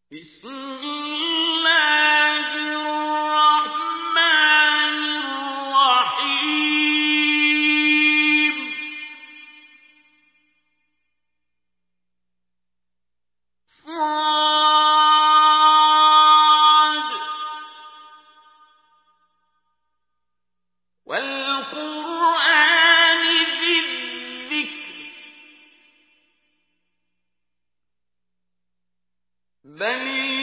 بسم الله الرحمن الرحيم صاد والقرآن ذي الذكر بل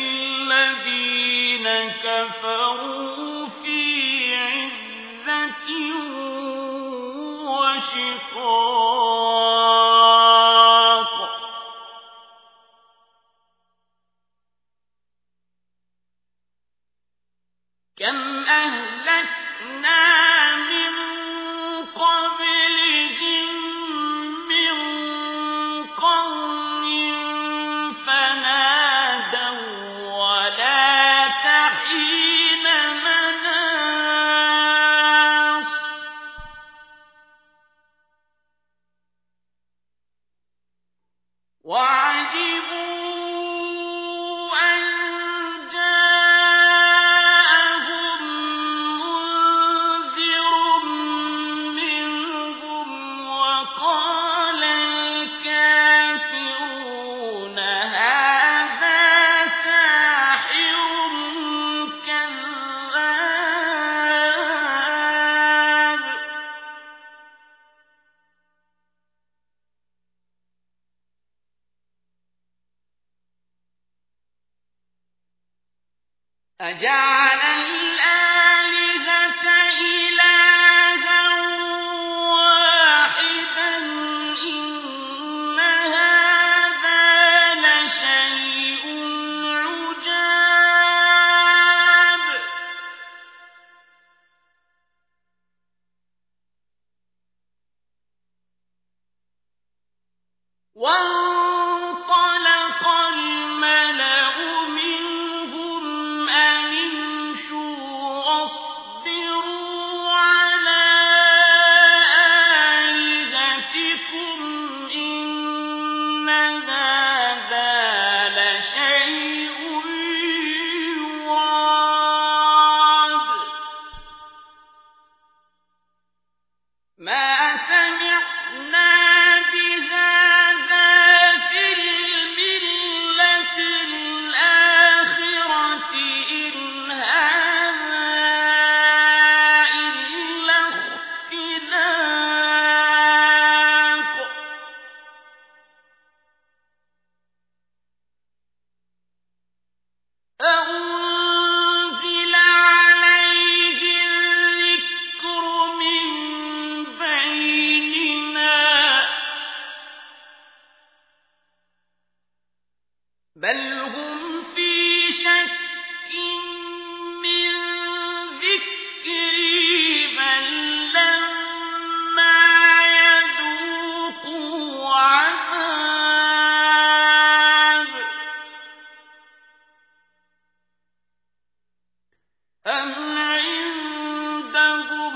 الذين كفروا في عزة وشقاق كم أهلكنا من قبلهم من قرن فنادوا ولا تحين مناص وعجبوا أن جاءهم منذر منهم وقال الكافرون هذا ساحر كذاب أجعل الآلهة إلها واحدا إن هذا لشيء عجاب وانطلق الملأ منهم أن امشوا واصبروا على آلهتكم إن هذا لشيء يراد ما سمعنا بهذا في الملة الآخرة إن هذا إلا اختلاق أأنزل عليه الذكر من بيننا بل هم في شك من ذكري بل لما يذوقوا عذاب أم عندهم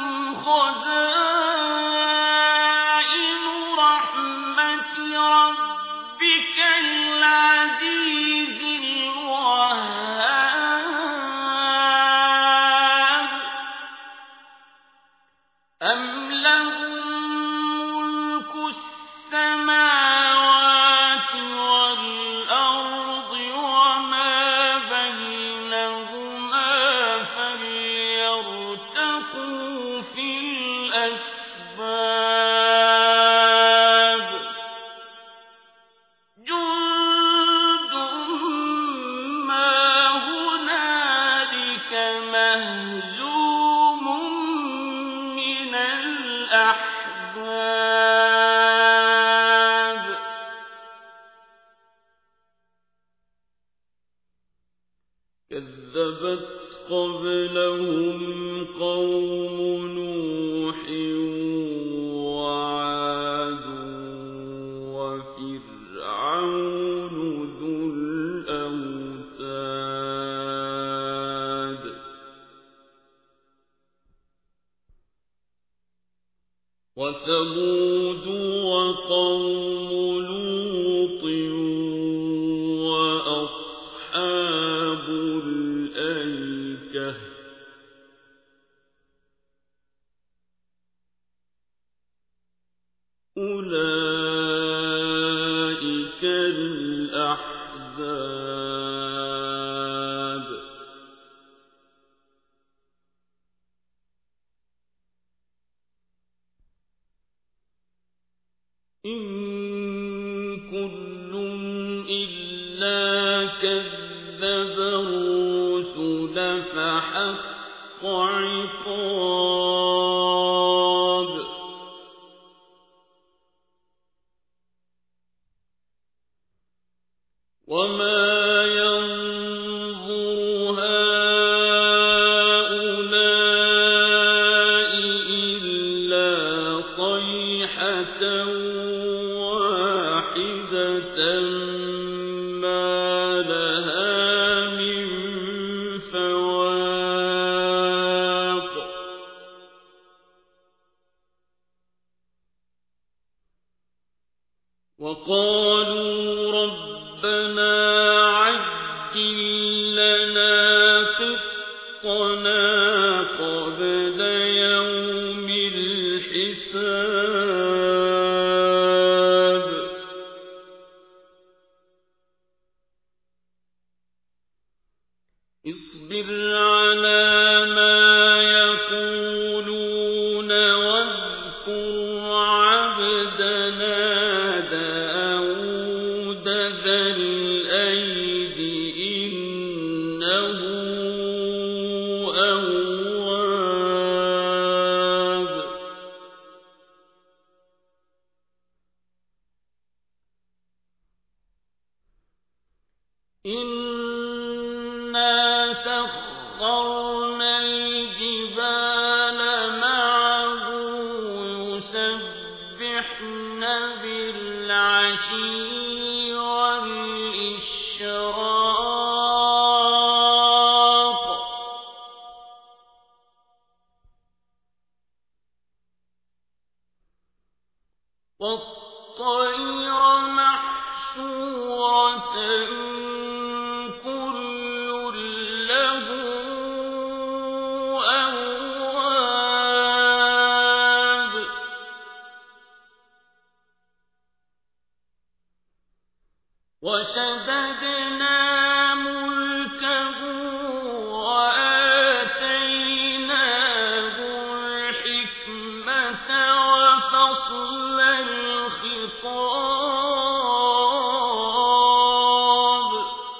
خزائن رحمة ربك العزيز الوهاب أم لهم ملك السماوات والأرض وما بينهما فليرتقوا في الأسباب جند ما هنالك مهزوم من الأحزاب كذبت قبلهم قوم نوح وعاد وفرعون ذو الأوتاد وثمود وقوم لوط وأصحاب أصحاب الأيكة أولئك الأحزاب إن كل إلا كذب الرسل فحق عقاب وما ينظر هؤلاء إلا صيحة واحدة ما لها من فواق وقالوا ربنا عجل لنا قطنا قبل يوم الحساب اصبر على ما يقولون واذكر عبدنا داود ذا الأيد إنه أواب إنا سخرنا الجبال معه يسبحن بالعشي والإشراق والطير محشورة كل له أواب وشددنا ملكه وآتيناه الحكمة وفصل الخطاب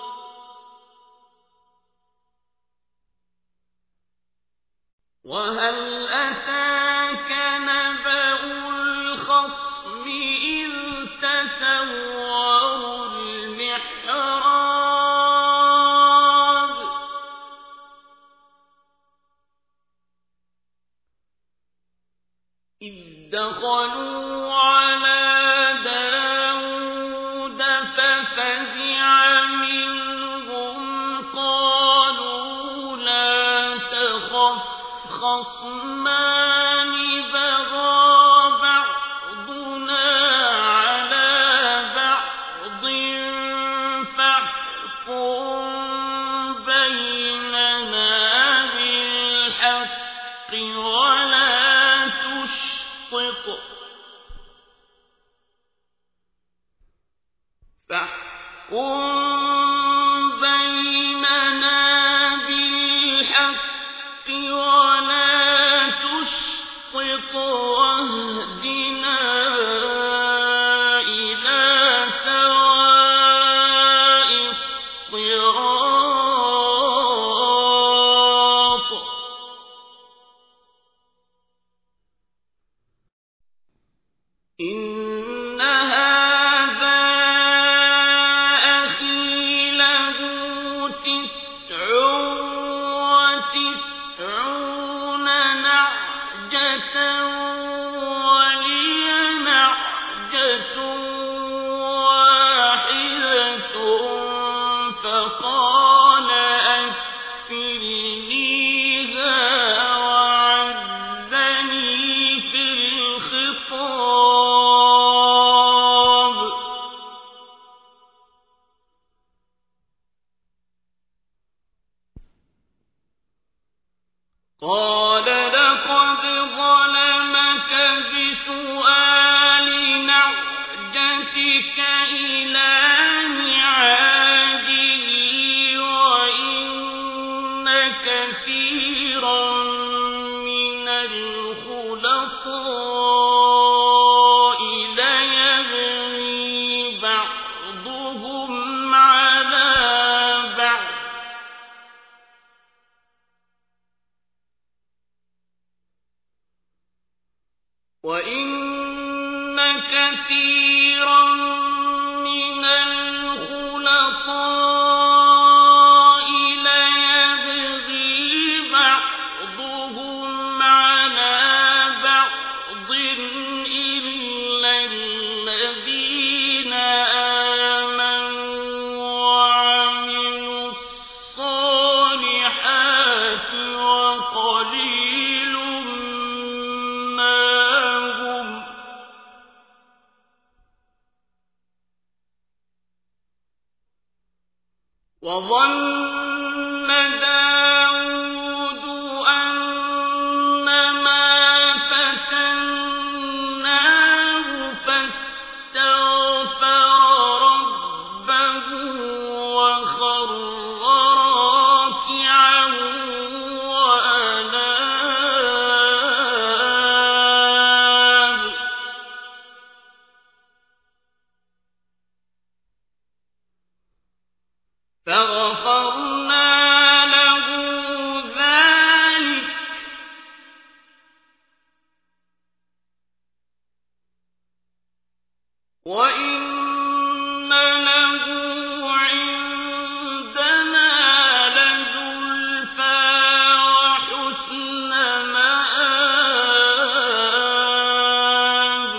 وهل أتاك نبأ الخصم إذ تسوروا المحراب إذ دخلوا على داود ففزع منهم قالوا لا تخف خصمان بغى بعضنا على بعض فاحكم بيننا بالحق ولا تشطط واهدنا إلى سواء الصراط إن هذا أخي له 99 نعجة ولي نعجة واحدة فقال أكفلنيها وعزني في الخطاب قال لقد ظلمك بسؤال نعجتك إلى نعاجه وإن كثيرا من الخلطاء ليبغي بعضهم على بعض وَإِنَّ كَثِيرًا مِنَ الْخُلَطَاءِ لَيَبْغِي بَعْضُهُمْ عَلَىٰ بَعْضٍ إِلَّا الَّذِينَ آمَنُوا وَعَمِلُوا الصَّالِحَاتِ وَقَلِيلٌ مَّا هُمْ ۗ وَظَنَّ دَاوُودُ أَنَّمَا فَتَنَّاهُ فَاسْتَغْفَرَ رَبَّهُ وَخَرَّ رَاكِعًا وَأَنَابَ فَغَفَرْنَا لَهُ ذَٰلِكَ ۖ وَإِنَّ لَهُ عِندَنَا لَزُلْفَىٰ وَحُسْنَ مَآبٍ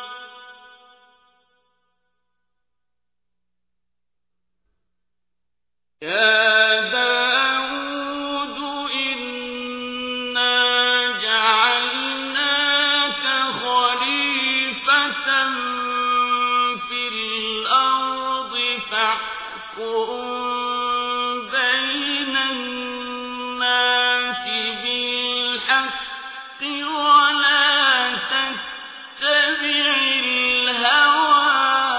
يَا دَاوُودُ إِنَّا جَعَلْنَاكَ خَلِيفَةً فِي الْأَرْضِ فَاحْكُم بَيْنَ النَّاسِ بِالْحَقِّ وَلَا تَتَّبِعِ الْهَوَىٰ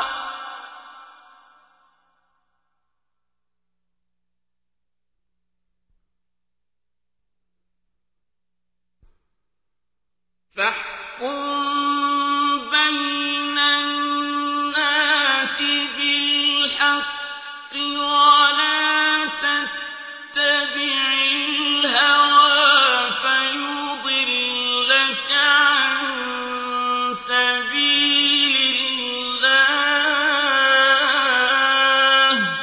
فَيُضِلَّكَ عَن سَبِيلِ اللَّهِ ۖ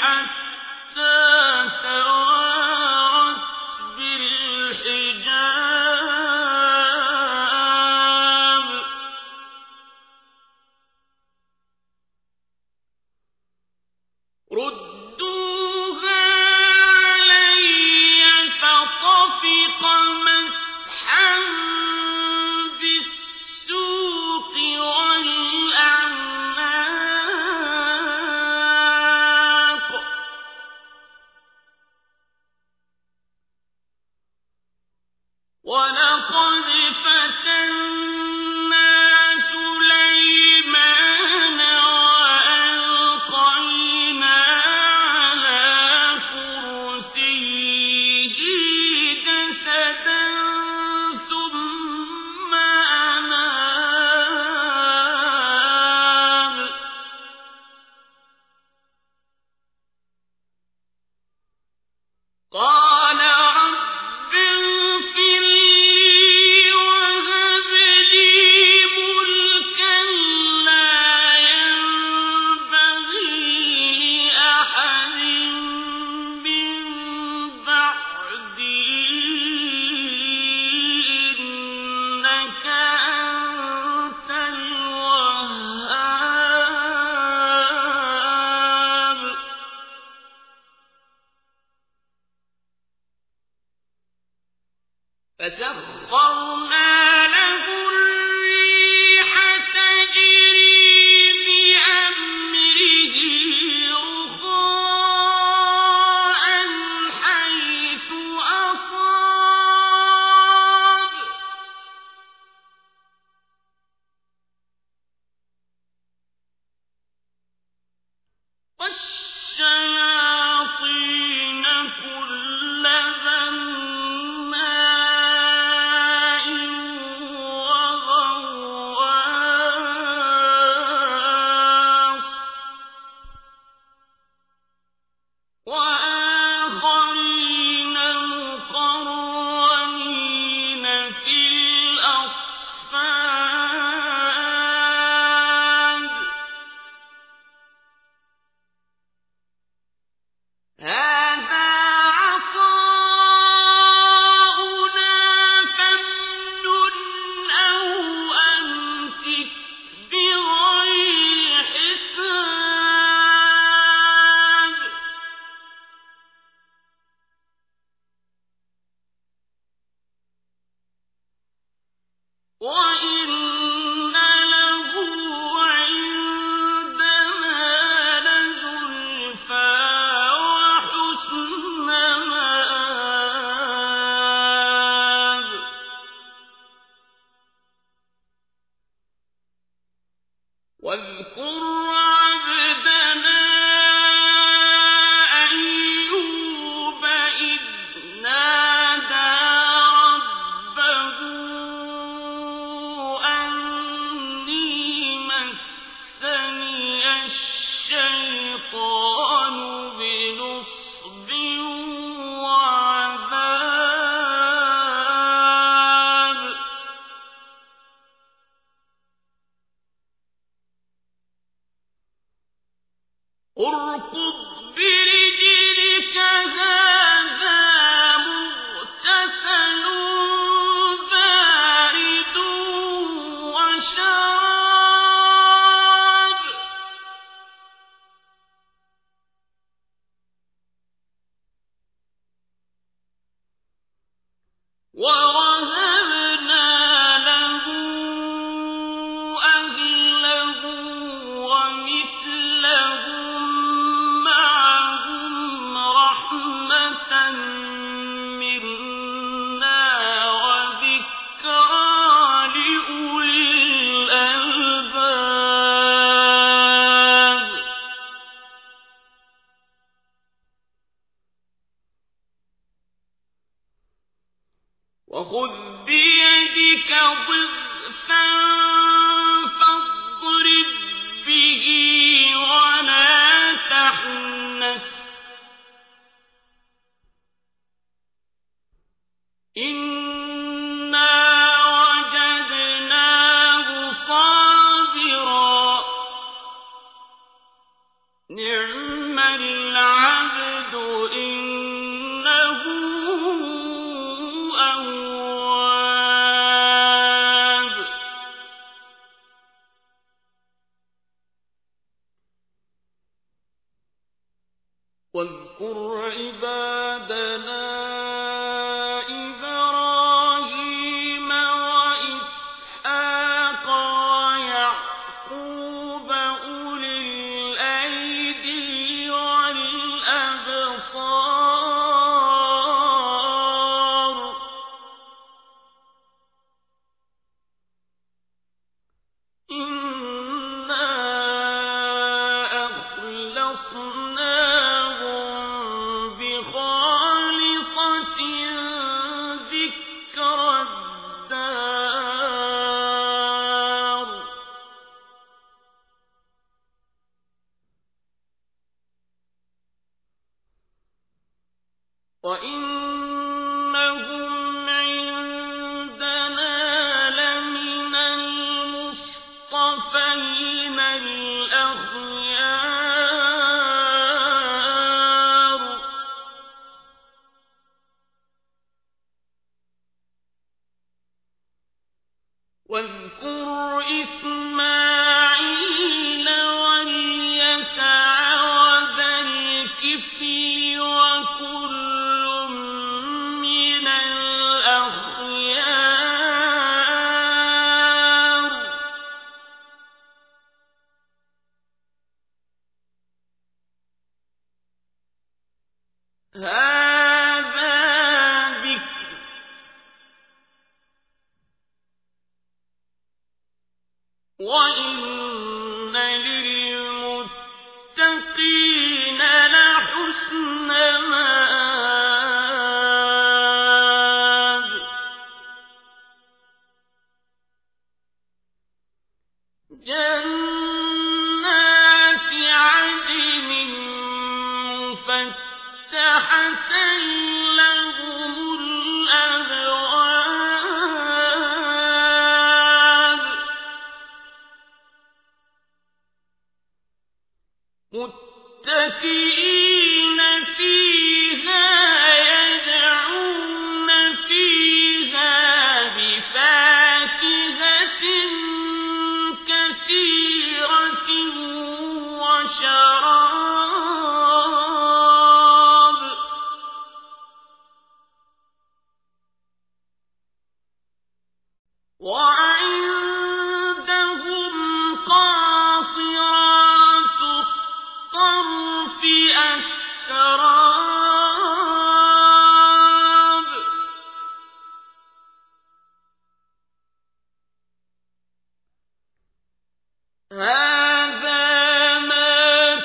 حتى توارت بالحجاب ردوها علي فطفق مسحا بالسوق والأعناق ولقد فتنا سليمان وألقينا على كرسيه جسدا ثم أناب قال رب اغفر لي وهب لي ملكا لا ينبغي لأحد من بعدي إنك أنت الوهاب فسخرنا له الريح تجري بأمره رخاء حيث أصاب والشياطين كل بناء وغواص وآخرين مقرنين في الأصفاد هذا عطاؤنا فامنن أو أمسك بغير حساب وإن له عندنا لزلفى وحسن مآب واذكر عبدنا أيوب إذ نادى ربه أني مسني الشيطان بنصب وعذاب اركض برجلك هذا مغتسل بارد وشراب ووهبنا له أهله ومثلهم معهم رحمة منا وذكرى لأولي الألباب وخذ بيدك ضغثا فاضرب به ولا تحنث إنا وجدناه صابرا نعم العبد واذكر عبادنا إبراهيم وإسحاق ويعقوب أولي الأيدي والأبصار إنا أخلصناهم بخالصة ذكر الدار وإنهم عندنا لمن المصطفين الأخيار واذكر إسماعيل واليسع وذا الكفل وكل من الأخيار هذا ذكر وإن للمتقين لحسن مآب جنات عدن مفتحة لهم الأبواب متكئين فيها يدعون فيها بفاكهة كثيرة وشراب وعندهم قاصرات الطرف أتراب هذا ما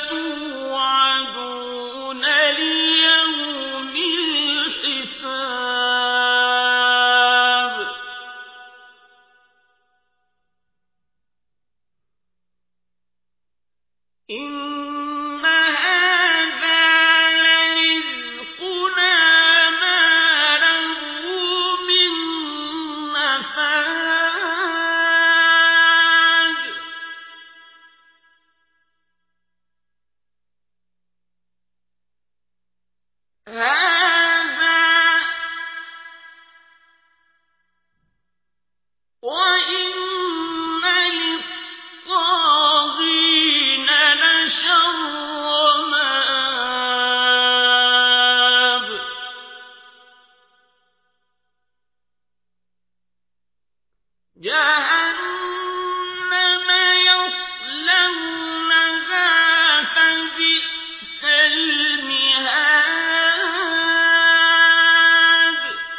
توعدون ليوم الحساب إن هذا لرزقنا ما له من نفاد هذا وإن للطاغين لشر مآب جهنم يصلونها فبئس المهاد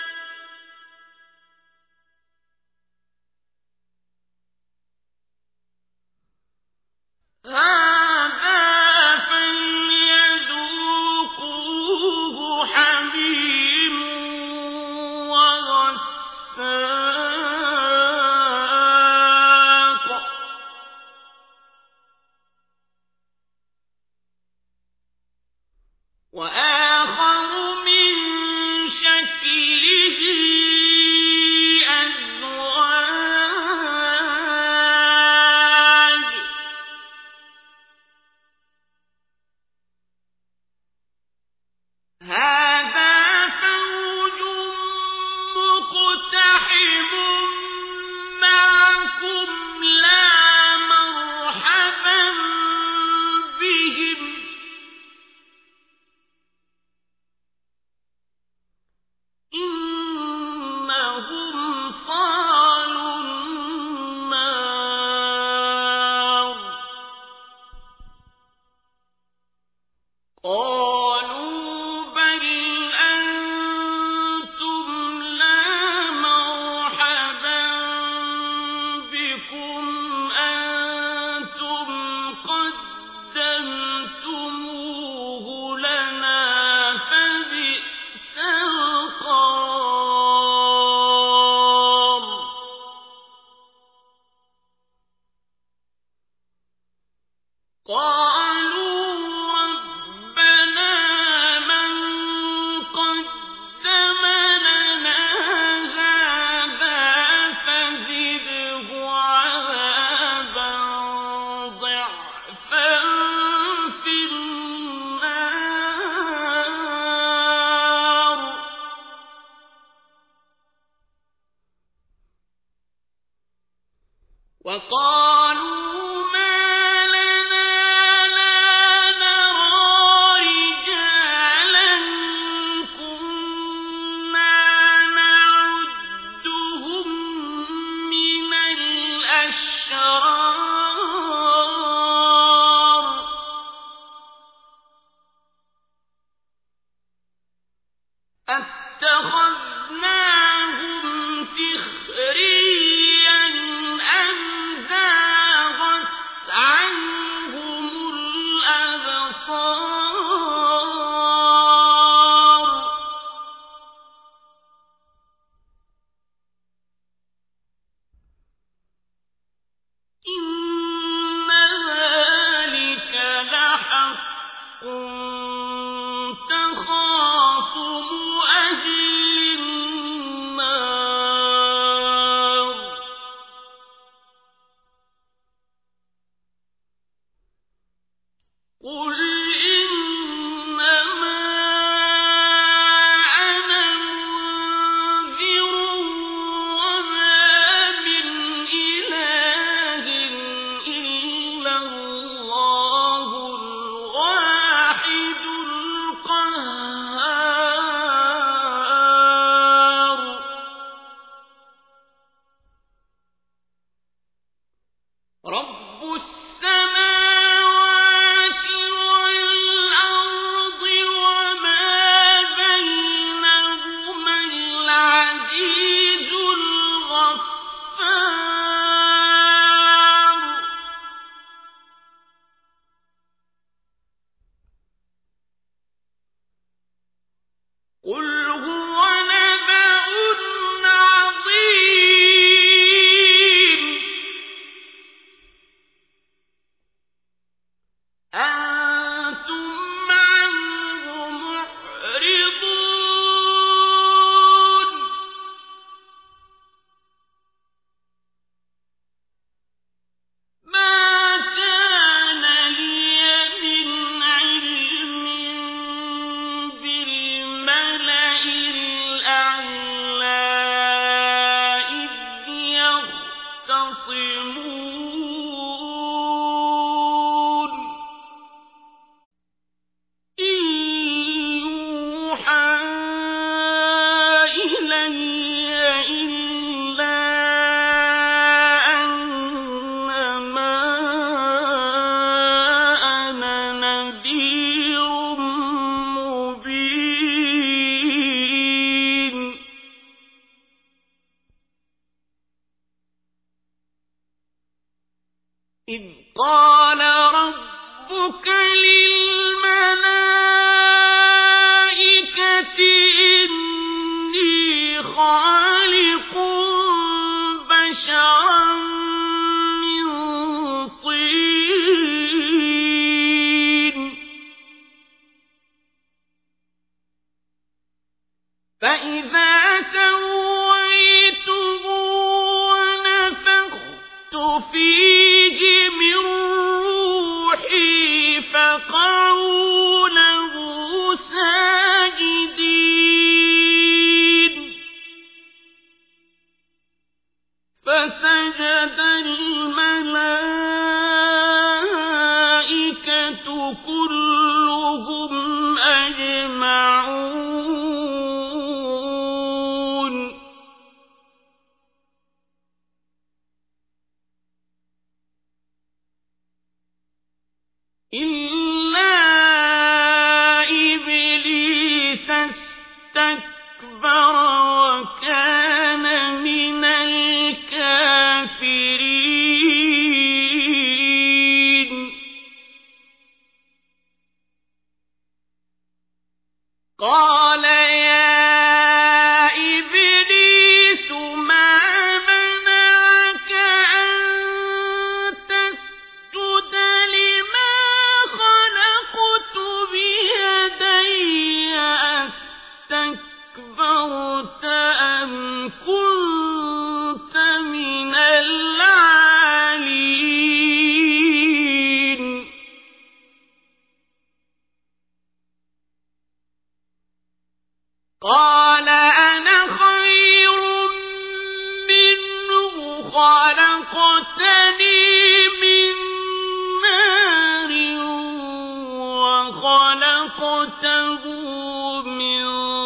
هذا فليذوقوه حميم وغساق وآخر من شكله أزواج هذا فوج مقتحم معكم لا مرحبا بهم قالوا بل أنتم لا مرحبا بكم أنتم قدمتموه لنا فبئس القرار قالوا ربنا من قدم لنا هذا فزده عذابا ضعفا في النار وقالوا ما لنا لا نرى رجالا كنا نعدهم من الأشرار أتخذناهم سخريا أم زاغت عنهم الأبصار إن ذلك لحق تخاصم أهل النار قل إنما أنا منذر وما من إله إلا الله الواحد القهار رب السماوات والأرض وما بينهما العزيز الغفار قل هو نبأ عظيم أنتم عنه معرضون ما كان لي من علم بالملأ الأعلى إذ يختصمون إن يوحى إلي إلا أنما أنا نذير مبين إذ قال ربك للملائكة إني خالق بشرا من طين فإذا سويته ونفخت فيه من روحي فقعوا له ساجدين فسجد الملائكة كلهم أجمعون قال يا إبليس ما منعك أن تسجد لما خلقت بيدي أستكبرت أم كنت من العالين قال أنا خير منه خلقتني من نار وخلقته من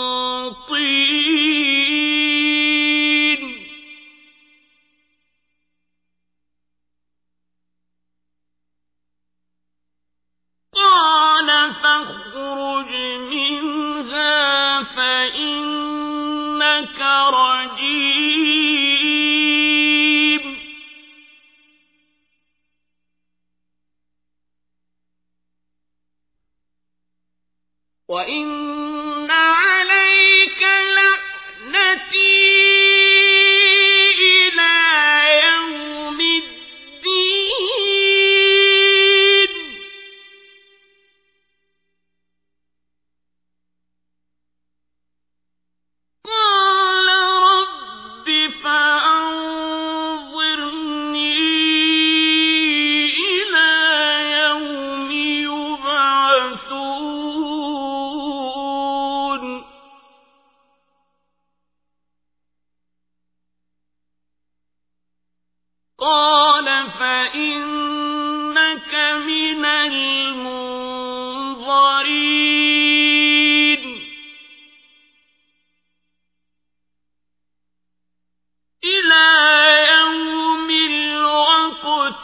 طين قال فاخرج منها فإنك رجيم وإن عليك لعنتي إلى يوم الدين قال رب فأنظرني إلى يوم يبعثون قال فإنك من المنظرين إلى يوم الوقت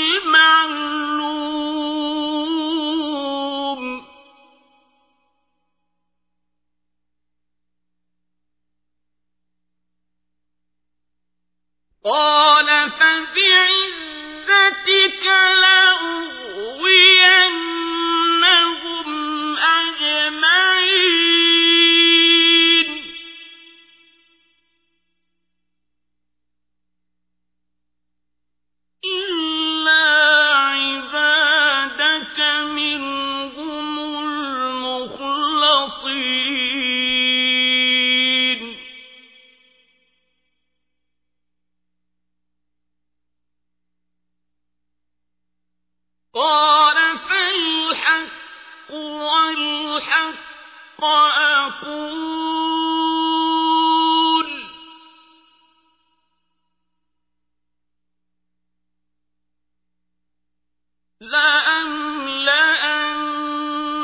المعلوم قال فبعزتك لأغوينهم أجمعين إلا عبادك منهم المخلصين قال فالحق والحق أقول لأملأن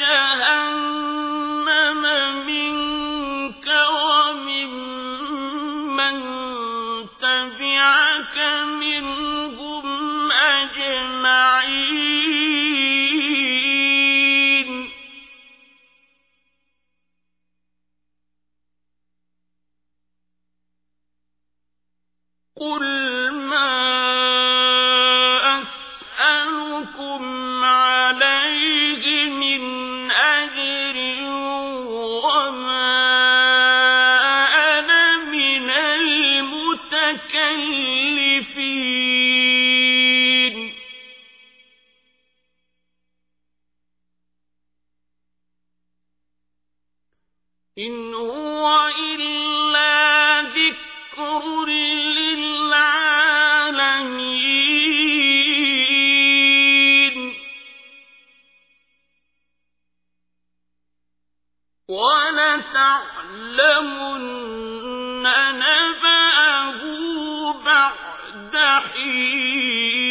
جهنم منك وممن تبعك منهم أجمعين قل ما أسألكم عليه من أجر وما أنا من المتكلفين إن هو إلا ذكر للعالمين ولتعلمن نبأه بعد حين